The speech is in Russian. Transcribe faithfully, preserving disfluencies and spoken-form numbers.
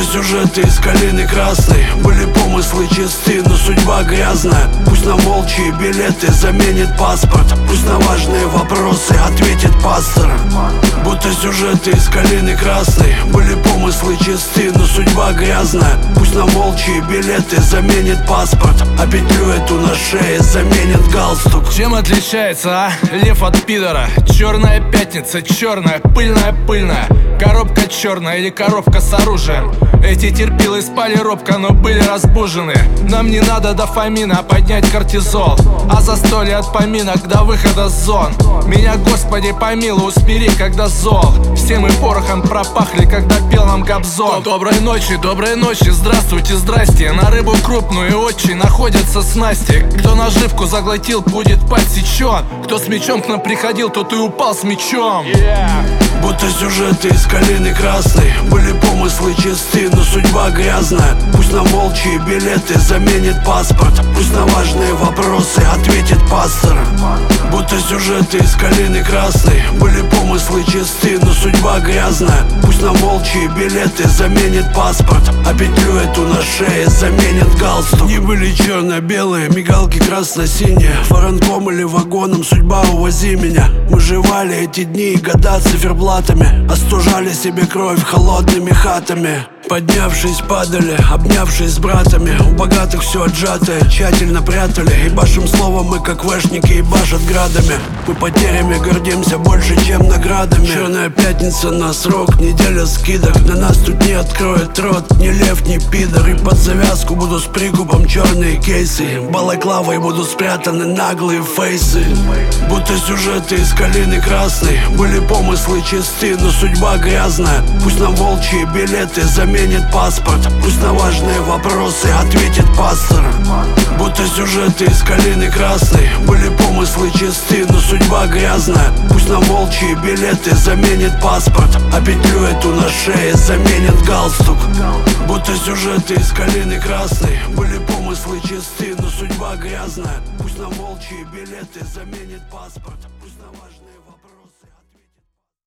сюжеты из калины красной, были помыслы чисты, но судьба грязная. Пусть на волчьи билеты заменит паспорт, пусть на важные вопросы ответит пастор. Будто сюжеты из калины красной, были помыслы чисты, но судьба грязная. Пусть на волчьи билеты заменит паспорт, а петлю эту на шее заменит галстук. Чем отличается, а? Лев от пидора. Черная пятница, черная, пыльная, пыльная. Коробка черная или коробка с оружием. Эти терпилы спали робко, но были разбужены. Нам не надо дофамина, а поднять кортизол. А застолье от поминок до выхода с зон. Меня, Господи, помилуй, усмири, когда зол. Все мы порохом пропахли, когда пел нам Кобзон. Доброй ночи, доброй ночи, здравствуйте, здрасте. На рыбу крупную и очень находятся снасти. Кто наживку заглотил, будет подсечен. Кто с мечом к нам приходил, тот и упал с мечом. yeah. Будто сюжеты из калины красной, были помыслы чисты, но судьба грязная. Пусть на волчьи билеты заменит паспорт, пусть на важные вопросы ответит пастор. Будто сюжеты из калины красной, были помыслы чисты, но судьба грязная. Пусть на волчьи билеты заменит паспорт, а петлю эту на шее заменит галстук. Не были черно-белые, мигалки красно-синие. Воронком или вагоном, судьба увози меня. Мы жевали эти дни и года циферблатами, остужали себе кровь холодными хатами. Поднявшись, падали, обнявшись с братами. У богатых все отжатое, тщательно прятали. И башим словом мы, как вэшники, и башат градами. Мы потерями гордимся больше, чем наградами. Черная пятница на срок, неделя скидок. На нас тут не откроет рот ни лев, ни пидор. И под завязку буду с прикупом черные кейсы. Балаклавой будут спрятаны наглые фейсы. Будто сюжеты из калины красной, были помыслы чисты, но судьба грязная. Пусть нам волчьи билеты заменят паспорт, пусть на важные вопросы ответит пастор. Будто сюжеты из калины красной, были помыслы чисты, но судьба грязная. Пусть на волчьи билеты заменит паспорт, а петлю эту на шее заменит галстук. Будто сюжеты из калины красной, были помыслы чисты, но судьба грязная. Пусть на волчьи билеты заменит паспорт, пусть на важные